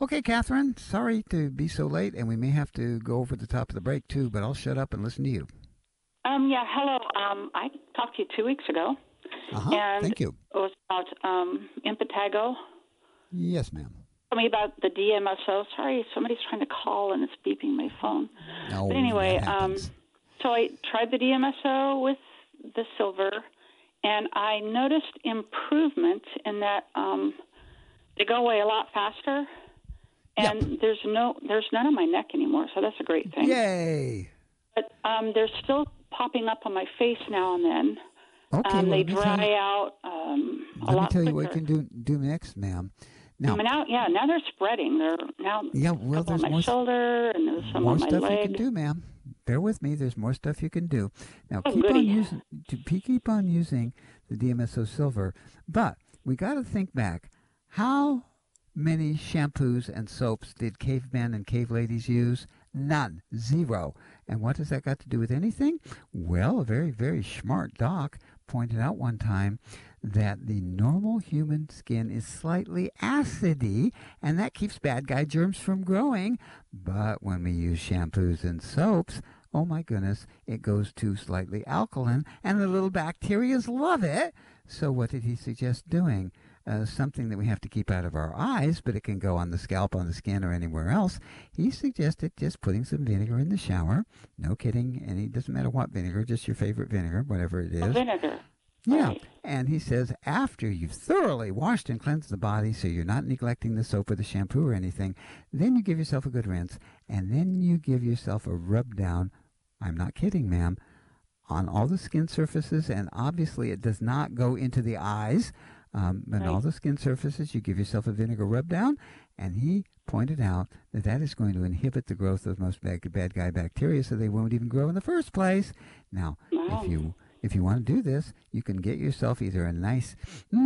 Okay, Catherine, sorry to be so late, and we may have to go over the top of the break too, but I'll shut up and listen to you. Yeah, hello. I talked to you 2 weeks ago, Uh-huh. and it Thank you. was about Impetigo. Yes, ma'am. Tell me about the DMSO. Sorry, somebody's trying to call and it's beeping my phone. But No, that anyway, happens. so I tried the DMSO with the silver, and I noticed improvement in that they go away a lot faster, Yep. and there's none on my neck anymore, so that's a great thing. Yay. But they're still popping up on my face now and then. Okay, well, They dry out a let me lot tell you quicker. what you can do next, ma'am. Now, Now they're spreading. They're now yeah, well, up on there's my shoulder and there's some more on my stuff leg. you can do, ma'am. Bear with me. There's more stuff you can do. Now, Oh, keep goody. on using the DMSO Silver, but we got to think back. How many shampoos and soaps did cavemen and cave ladies use? None. Zero. And what has that got to do with anything? Well, a very, very smart doc pointed out one time that the normal human skin is slightly acidy, and that keeps bad guy germs from growing. But when we use shampoos and soaps, oh my goodness, it goes to slightly alkaline, and the little bacterias love it. So what did he suggest doing? Something that we have to keep out of our eyes, but it can go on the scalp, on the skin, or anywhere else. He suggested just putting some vinegar in the shower. No kidding. And it doesn't matter what vinegar, just your favorite vinegar, whatever it is. Vinegar. Yeah. Right. And he says after you've thoroughly washed and cleansed the body, so you're not neglecting the soap or the shampoo or anything, then you give yourself a good rinse, and then you give yourself a rub down. I'm not kidding, ma'am, on all the skin surfaces, and obviously it does not go into the eyes. And all the skin surfaces, you give yourself a vinegar rub down, and he pointed out that that is going to inhibit the growth of most bad guy bacteria, so they won't even grow in the first place. Now, if you want to do this, you can get yourself either a nice,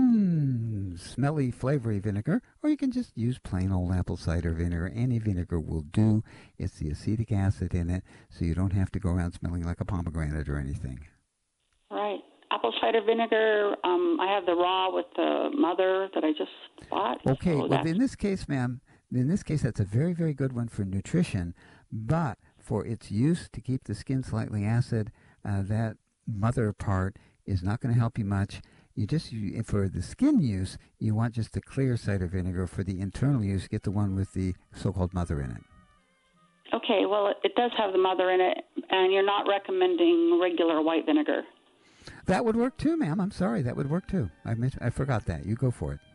smelly, flavory vinegar, or you can just use plain old apple cider vinegar. Any vinegar will do. It's the acetic acid in it, so you don't have to go around smelling like a pomegranate or anything. Right. Apple cider vinegar. I have the raw with the mother that I just bought. Okay, so well, in this case, ma'am, that's a very, very good one for nutrition, but for its use to keep the skin slightly acid, that mother part is not going to help you much. For the skin use, you want just the clear cider vinegar. For the internal use, get the one with the so-called mother in it. Okay, well, it does have the mother in it, and you're not recommending regular white vinegar. That would work too, ma'am. I'm sorry. That would work too. I forgot that. You go for it.